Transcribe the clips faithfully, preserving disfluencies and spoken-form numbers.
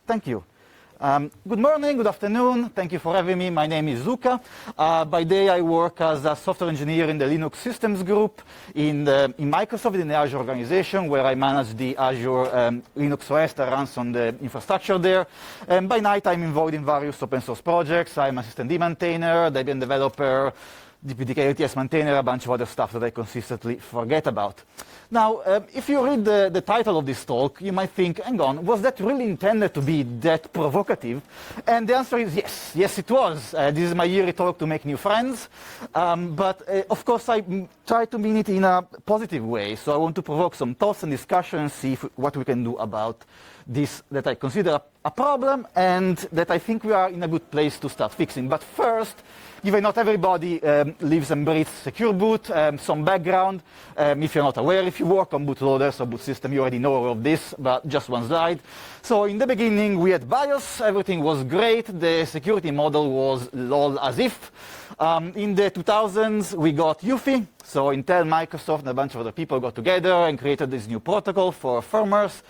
Thank you. Um, good morning, good afternoon. Thank you for having me. My name is Luca. Uh, by day, I work as a software engineer in the Linux Systems Group in, the, in Microsoft, in the Azure organization, where I manage the Azure um, Linux O S that runs on the infrastructure there. And by night, I'm involved in various open source projects. I'm a systemd maintainer, Debian developer, D P D K L T S maintainer, a bunch of other stuff that I consistently forget about. Now, um, if you read the, the title of this talk, you might think, hang on, was that really intended to be that provocative? And the answer is yes. Yes, it was. Uh, this is my yearly talk to make new friends. Um, but, uh, of course, I m try to mean it in a positive way. So I want to provoke some thoughts and discussions, see if, what we can do about this that I consider a, a problem and that I think we are in a good place to start fixing. But first, given not everybody um, lives and breathes secure boot, um, some background. Um, if you're not aware, if you work on bootloaders or boot system, you already know all of this, but just one slide. So in the beginning, we had BIOS. Everything was great. The security model was lol as if. Um, in the two thousands, we got U F I. So Intel, Microsoft, and a bunch of other people got together and created this new protocol for firmwares.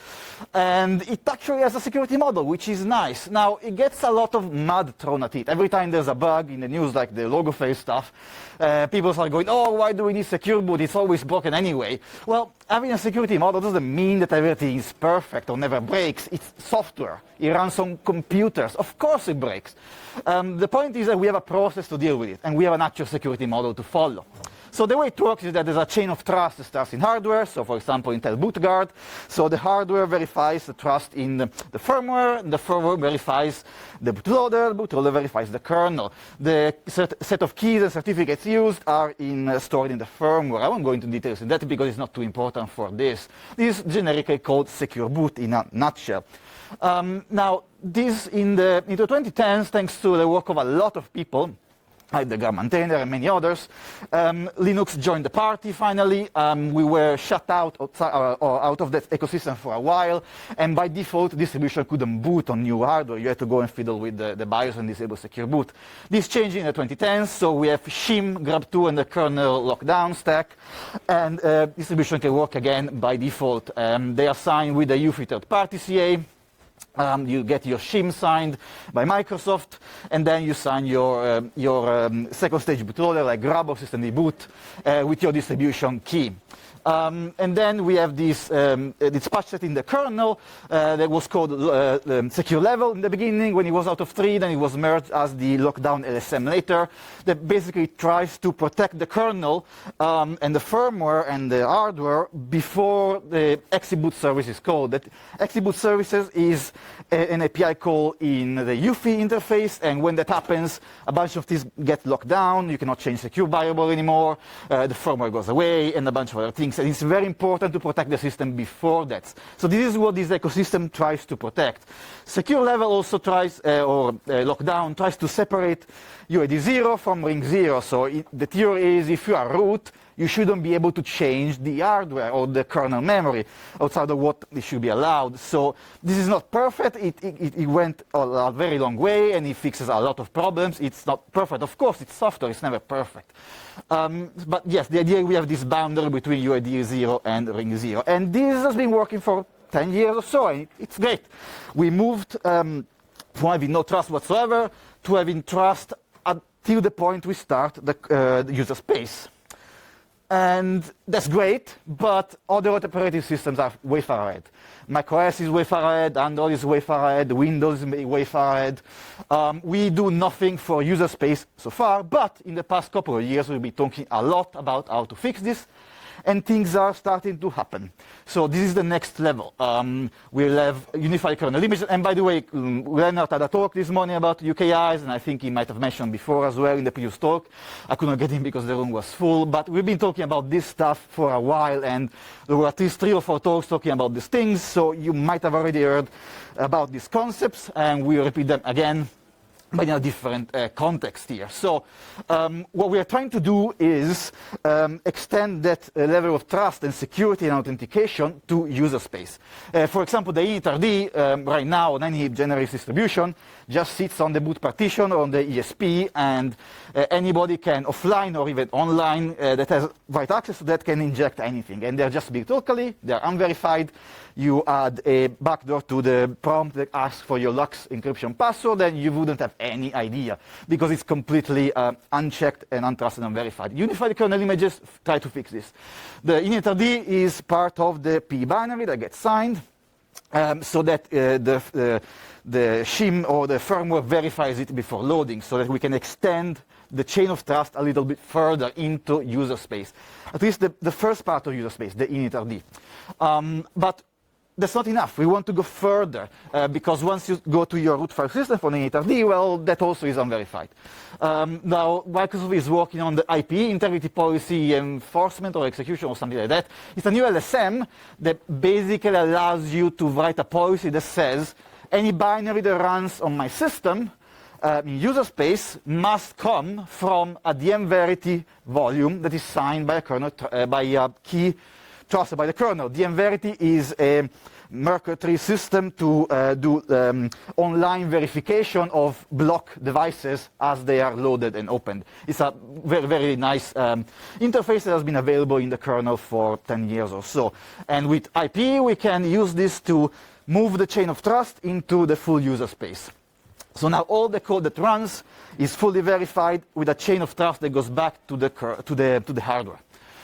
And it actually has a security model, which is nice. Now, it gets a lot of mud thrown at it. Every time there's a bug in the news, like the logo face stuff, uh, people start going, oh, why do we need secure boot? It's always broken anyway. Well, having a security model doesn't mean that everything is perfect or never breaks. It's software. It runs on computers. Of course it breaks. Um, the point is that we have a process to deal with it, and we have an actual security model to follow. So the way it works is that there's a chain of trust that starts in hardware. So, for example, Intel BootGuard. So the hardware verifies the trust in the, the firmware. The firmware verifies the bootloader. The bootloader verifies the kernel. The set, set of keys and certificates used are in, uh, stored in the firmware. I won't go into details in that because it's not too important for this. This is generically called secure boot in a nutshell. Um, now, this in the, in the twenty tens, thanks to the work of a lot of people, like the Gar maintainer and many others, um, Linux joined the party finally. Um, we were shut out, outside, uh, or out of that ecosystem for a while, and by default, distribution couldn't boot on new hardware. You had to go and fiddle with the, the BIOS and disable secure boot. This changed in the twenty tens, so we have shim, grub two, and the kernel lockdown stack, and uh, distribution can work again by default. Um, they are signed with the U F I third-party C A. Um, you get your shim signed by Microsoft, and then you sign your, uh, your um, second stage bootloader like grub or systemd boot uh, with your distribution key. Um, and then we have this, um, uh, this patch set in the kernel uh, that was called uh, um, secure level in the beginning. When it was out of three, then it was merged as the lockdown L S M later. That basically tries to protect the kernel um, and the firmware and the hardware before the exeboot service is called. That exeboot services is a, an A P I call in the U F I interface, and when that happens, a bunch of things get locked down. You cannot change secure variable anymore. Uh, the firmware goes away, and a bunch of other things. And it's very important to protect the system before that. So this is what this ecosystem tries to protect. Secure level also tries, uh, or uh, lockdown tries to separate U I D zero from ring zero. So it, the theory is if you are root, you shouldn't be able to change the hardware or the kernel memory outside of what it should be allowed. So this is not perfect. It, it, it went a, a very long way, and it fixes a lot of problems. It's not perfect. Of course, it's software. It's never perfect. Um, but yes, the idea we have this boundary between U I D zero and ring zero. And this has been working for ten years or so, and it's great. We moved um, from having no trust whatsoever to having trust until the point we start the, uh, the user space. And that's great, but other operating systems are way far ahead. macOS is way far ahead, Android is way far ahead, Windows is way far ahead. Um, we do nothing for user space so far, but in the past couple of years we've been talking a lot about how to fix this, and things are starting to happen. So this is the next level. Um, we'll have unified kernel images. And by the way, um, Lennart had a talk this morning about U K Is, and I think he might have mentioned before as well in the previous talk. I couldn't get in because the room was full, but we've been talking about this stuff for a while, and there were at least three or four talks talking about these things, so you might have already heard about these concepts, and we'll repeat them again. but in a different uh, context here. So um, what we are trying to do is um, extend that uh, level of trust and security and authentication to user space. Uh, for example, the initRD um, right now on any generic distribution just sits on the boot partition or on the E S P, and uh, anybody can offline or even online uh, that has right access to that can inject anything. And they're just built locally, they're unverified. You add a backdoor to the prompt that asks for your LUKS encryption password, and you wouldn't have any idea because it's completely uh, unchecked and untrusted and unverified. Unified kernel images try to fix this. The initRD is part of the P binary that gets signed um, so that uh, the, the, the shim or the firmware verifies it before loading, so that we can extend the chain of trust a little bit further into user space. At least the, the first part of user space, the initRD. Um, but that's not enough. We want to go further uh, because once you go to your root file system for the initRD, well, that also is unverified. Um, now, Microsoft is working on the I P, Integrity Policy Enforcement or Execution or something like that. It's a new L S M that basically allows you to write a policy that says any binary that runs on my system uh, in user space must come from a D M Verity volume that is signed by a kernel, uh, by a key trusted by the kernel. D M Verity is a Merkle-tree system to uh, do um, online verification of block devices as they are loaded and opened. It's a very, very nice um, interface that has been available in the kernel for ten years or so. And with I P, we can use this to move the chain of trust into the full user space. So now all the code that runs is fully verified with a chain of trust that goes back to the, to the, to the hardware.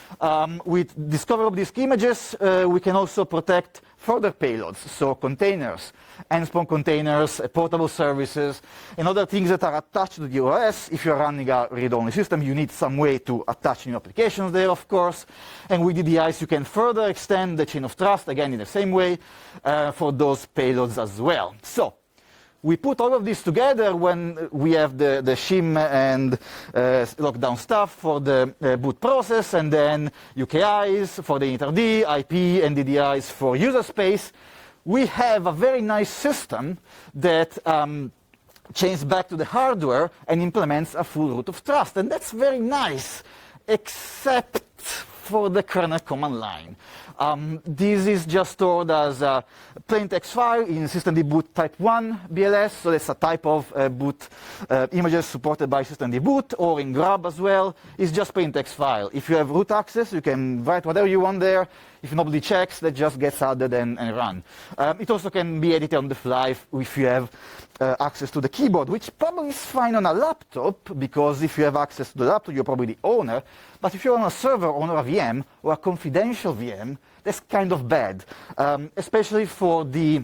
Um, with discoverable disk images, uh, we can also protect further payloads, so containers, Nspon containers, uh, portable services, and other things that are attached to the O S. If you're running a read-only system, you need some way to attach new applications there, of course. And with D D Is, you can further extend the chain of trust, again, in the same way, uh, for those payloads as well. So we put all of this together when we have the, the shim and uh, lockdown stuff for the uh, boot process, and then U K Is for the initRD, I P, and D D Is for user space. We have a very nice system that um, chains back to the hardware and implements a full root of trust. And that's very nice, except for the kernel command line. Um, this is just stored as a plain text file in systemd boot type one B L S, so that's a type of uh, boot uh, images supported by systemd boot, or in grub as well. It's just plain text file. If you have root access, you can write whatever you want there. If nobody checks, that just gets added and, and run. Um, it also can be edited on the fly if, if you have uh, access to the keyboard, which probably is fine on a laptop, because if you have access to the laptop, you're probably the owner. But if you're on a server or on a V M, or a confidential V M, that's kind of bad, um, especially for the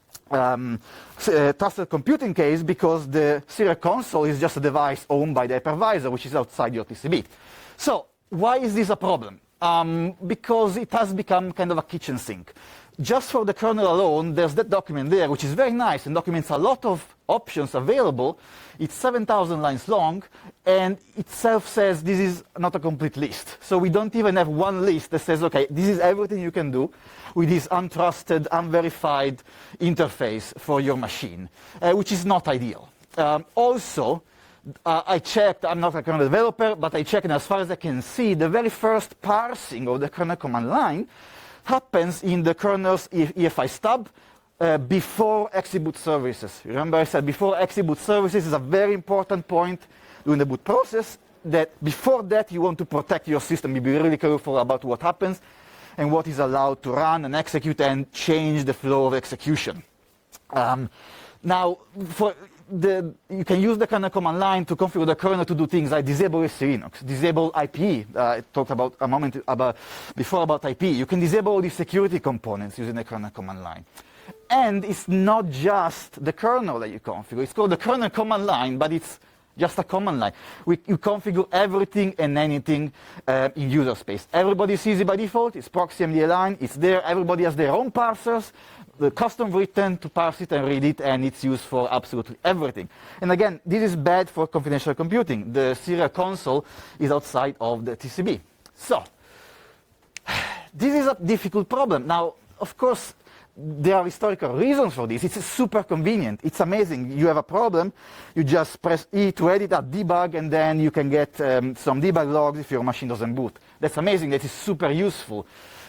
um, uh, trusted computing case, because the serial console is just a device owned by the hypervisor, which is outside your T C B. So why is this a problem? Um, because it has become kind of a kitchen sink. Just for the kernel alone, there's that document there, which is very nice and documents a lot of options available. It's seven thousand lines long, and itself says this is not a complete list. So we don't even have one list that says, okay, this is everything you can do with this untrusted, unverified interface for your machine, uh, which is not ideal. Um, also, Uh, I checked, I'm not a kernel developer, but I checked, and as far as I can see, the very first parsing of the kernel command line happens in the kernel's E F I stub uh, before exeboot services. Remember I said before exeboot services is a very important point during the boot process, that before that you want to protect your system. You be really careful about what happens and what is allowed to run and execute and change the flow of execution. Um, now, for The, you can use the kernel command line to configure the kernel to do things like disable S C Linux, disable I P. Uh, I talked about a moment about, before about I P. You can disable all the security components using the kernel command line. And it's not just the kernel that you configure. It's called the kernel command line, but it's just a command line. We, you configure everything and anything uh, in user space. Everybody sees it by default. It's proxy M D line. It's there. Everybody has their own parsers, the custom written to parse it and read it, and it's used for absolutely everything. And again, this is bad for confidential computing. The serial console is outside of the T C B. So, this is a difficult problem. Now, of course, there are historical reasons for this. It's super convenient. It's amazing. You have a problem, you just press E to edit a debug, and then you can get um, some debug logs if your machine doesn't boot. That's amazing. That is super useful.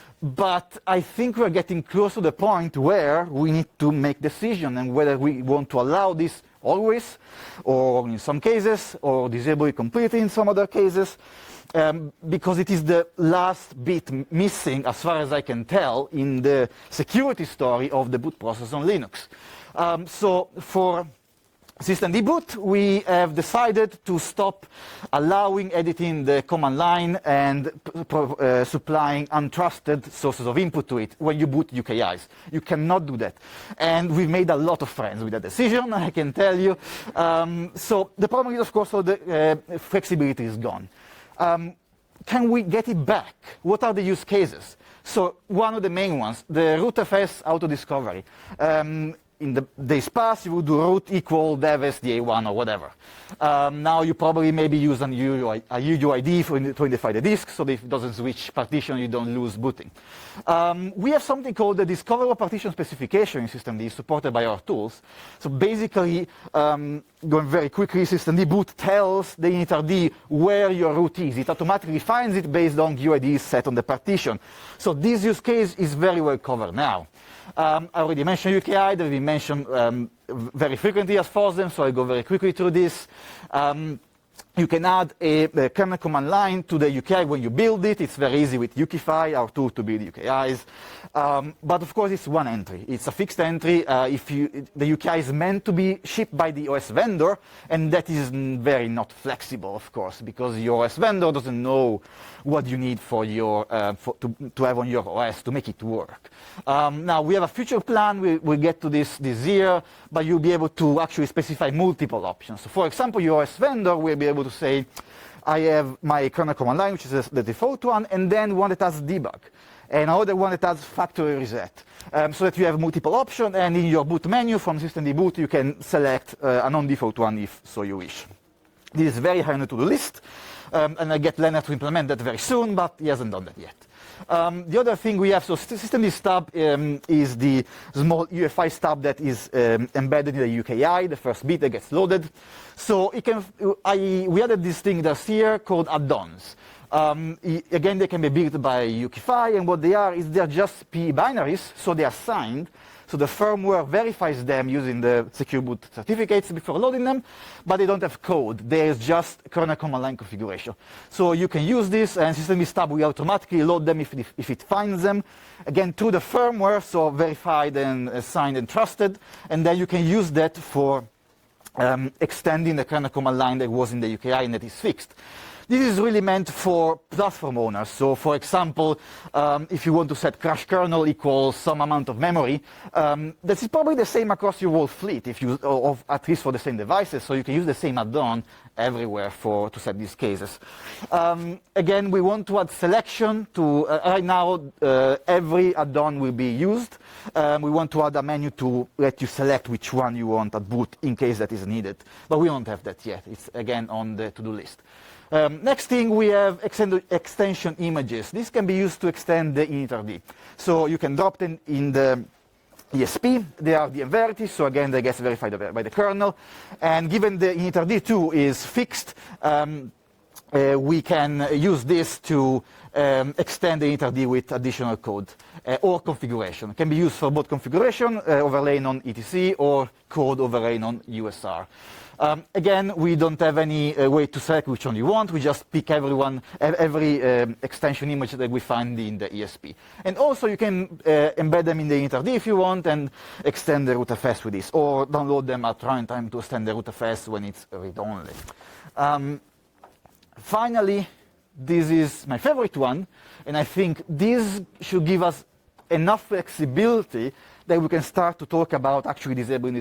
But I think we're getting close to the point where we need to make decision and whether we want to allow this always, or in some cases, or disable it completely in some other cases, um, because it is the last bit missing, as far as I can tell, in the security story of the boot process on Linux. Um, so for systemd boot, we have decided to stop allowing editing the command line and uh, supplying untrusted sources of input to it when you boot U K Is. You cannot do that. And we've made a lot of friends with that decision, I can tell you. Um, so the problem is, of course, so the uh, flexibility is gone. Um, can we get it back? What are the use cases? So one of the main ones, the rootfs auto-discovery. Um, In the days past, you would do root equal dev S D A one or whatever. Um, now you probably maybe use an U U I, a U U I D for, to identify the disk, so that if it doesn't switch partition, you don't lose booting. Um, we have something called the discoverable partition specification in systemd, supported by our tools. So basically, um, going very quickly, systemd boot tells the initrd where your root is. It automatically finds it based on U I Ds set on the partition. So this use case is very well covered now. Um, I already mentioned U K I, that we mentioned um, very frequently as FOSDEM, so I go very quickly through this. Um, you can add a, a kernel command line to the U K I when you build it. It's very easy with Ukify, our tool to build U K Is. Um, but of course, it's one entry. It's a fixed entry. Uh, if you, the U K I is meant to be shipped by the O S vendor, and that is very not flexible, of course, because your O S vendor doesn't know what you need for your, uh, for, to, to have on your O S to make it work. Um, now, we have a future plan. We, we'll get to this this year, but you'll be able to actually specify multiple options. So, for example, your O S vendor will be able to say, I have my kernel command line, which is the default one, and then one that has debug, and another one that has factory reset, um, so that you have multiple options, and in your boot menu from systemd boot, you can select uh, a non-default one if so you wish. This is very high on the to-do list, um, and I get Leonard to implement that very soon, but he hasn't done that yet. Um, the other thing we have, so systemd stub um, is the small U E F I stub that is um, embedded in the U K I, the first bit that gets loaded. So it can, I, we added this thing that's here called add-ons. Um, again, they can be built by Ukify, and what they are is they're just P E binaries, so they are signed. So the firmware verifies them using the secure boot certificates before loading them, but they don't have code. There is just kernel command line configuration. So you can use this, and systemd stub will automatically load them if it, if it finds them. Again, through the firmware, so verified and uh, signed and trusted, and then you can use that for um, extending the kernel command line that was in the U K I and that is fixed. This is really meant for platform owners. So, for example, um, if you want to set crash kernel equals some amount of memory, um, this is probably the same across your whole fleet, if you, or, or at least for the same devices. So you can use the same add-on everywhere for to set these cases. Um, again, we want to add selection to. Uh, right now, uh, every add-on will be used. Um, we want to add a menu to let you select which one you want at boot in case that is needed. But we don't have that yet. It's again on the to-do list. Um, next thing, we have extend extension images. This can be used to extend the initrd. So you can drop them in the E S P. They are the verities, so again, they get verified by the kernel. And given the initrd two is fixed, um, uh, we can use this to um, extend the initrd with additional code uh, or configuration. It can be used for both configuration, uh, overlaying on E T C, or code overlaying on U S R. Um, again, we don't have any uh, way to select which one you want. We just pick everyone, every um, extension image that we find in the E S P. And also, you can uh, embed them in the initrd if you want and extend the rootfs with this, or download them at runtime to extend the rootfs when it's read-only. Um, finally, this is my favorite one, and I think this should give us enough flexibility that we can start to talk about actually disabling